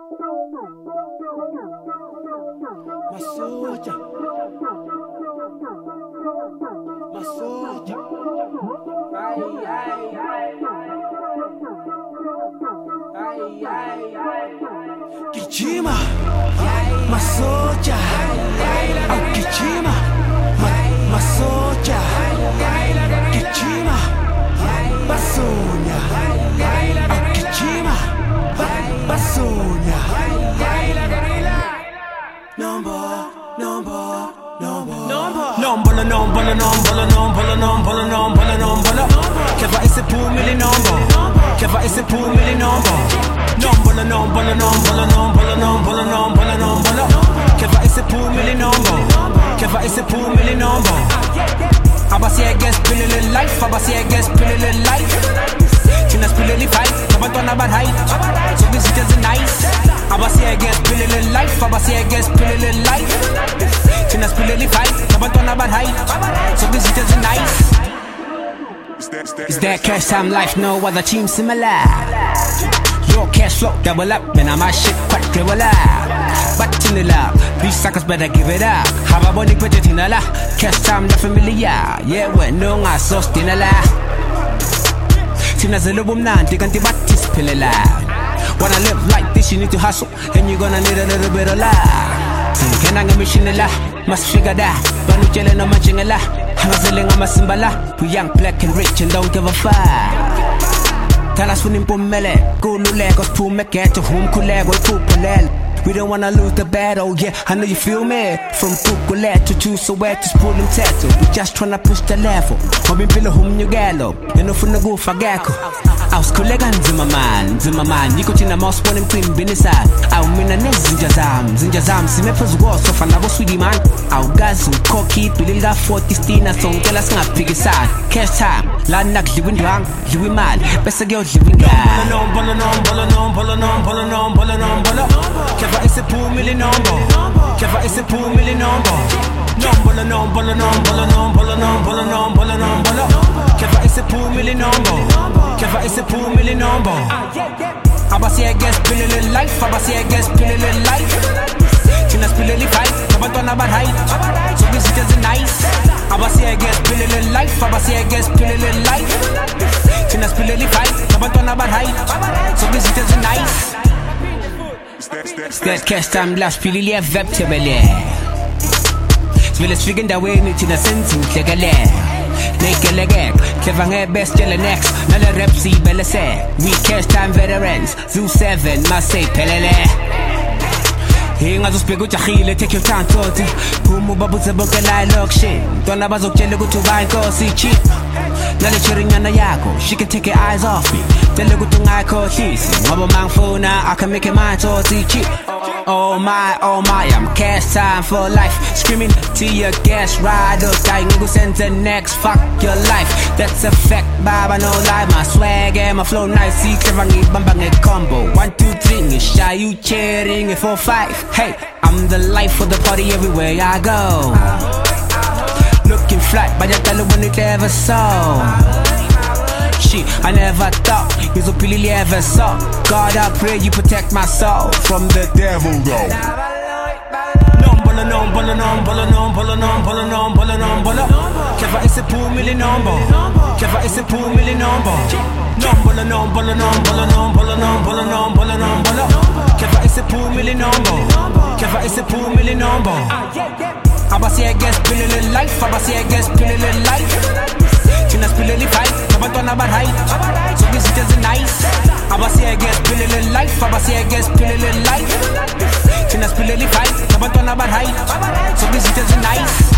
Masoja, Masoja, Kijima, Masoja, Kijima, Masoja, Kijima, Basonya, Kijima, Basonya. Nombolo. Keva ise pumili nombo. Keva ise pumili nombo. Nombolo. Keva ise pumili nombo. Keva ise pumili nombo. Abasi against pilili life. Abasi against pilili life. China pilili fight. Kabantwana bad height. So visitors are nice. Abasi against pilili life. Abasi against pilili life. China pilili fight. Kabantwana bad height. So visitors are nice. It's that cash time life, no other team similar. Your cash flow double up, and my shit quite clever. But in the lab, these suckers better give it up. Have a body put it in a la. Cash time the familiar. Yeah, when no I so still a la. Tina Zelubum Nan, they can't batis pillar. Wanna live like this, you need to hustle, and you're gonna need a little bit of love. Can I get mission a la? Must figure that. Banu Jelen or matching a la. Hangazilling on my Simbala. We young, black and rich and don't give a fuck. Tell us when in Pumele, go Lulegos, Pumeke to whom Kuleg or Pupulel. We don't wanna lose the battle, yeah, I know you feel me. From Pukulet to Chusawet to Spool and Tattoo. We just tryna push the level. Hobby Pillow whom you gallo. You know from the go for Gecko. I was Kulegan Zimmerman, you could in a mouse one in Queen Binisad. I'll mean a name Zinjazam, Simepers was so fun, I was sweetie man. Our guys who cocky, building up 40 stina song, tell us not piggy sad. Cash time, Lanak, living drunk, living mad, best of girls living glad. Keva ise pumili nombo. Keva ise pumili nombo. Nombolo. Keva ise pumili nombo. Keva ise pumili nombo. Abasi against pilili life. Abasi against pilili life. China's pilili fight. Kabantwana bad height. So visitors are nice. Abasi against pilili life. Abasi against pilili life. China's pilili fight. Kabantwana bad height. So visitors are nice. That cash time last pilili veptebele. Sviles figure that way into the sense in Kegale. Make a leg, Kevang best jelly next. Nala repsi bella say. We cash time veterans. Zoo 7, must say pelele. Hinga zo spego chahile, take your time to it. Pumu babu zeboke lai lock shit. Dona bazok jelly go to buy go see cheap. Nala chiringa na yako, she can take her eyes off me. Tell her go to ngai ko cheese. Mabo mang phone, I can make it mine to see cheap. Oh my, I'm cash time for life. Screaming to your gas ride or die. Nigga send the next, fuck your life. That's a fact, baba, no lie. My swag and my flow nice. See, Kevangi, bambang a combo. 1, 2, 3, shy, you cheering it 4, 5. Hey, I'm the life of the party everywhere I go. Looking flat, but I tell her when it ever saw. Shit, I never thought you so pilly ever saw. God, I pray you protect my soul from the devil, though. Nombolo. Keva ise pumili nombo. Keva ise pumili nombo. Nombolo. Keva ise pumili nombo. Keva ise pumili nombo. Abasi against pilili life. Abasi against pilili life. China's pilili fight. Kabantwana bad height. So visitors are nice. Abasi against pilili life. Abasi against pilili life. China's pilili fight. Kabantwana bad height. So visitors are nice.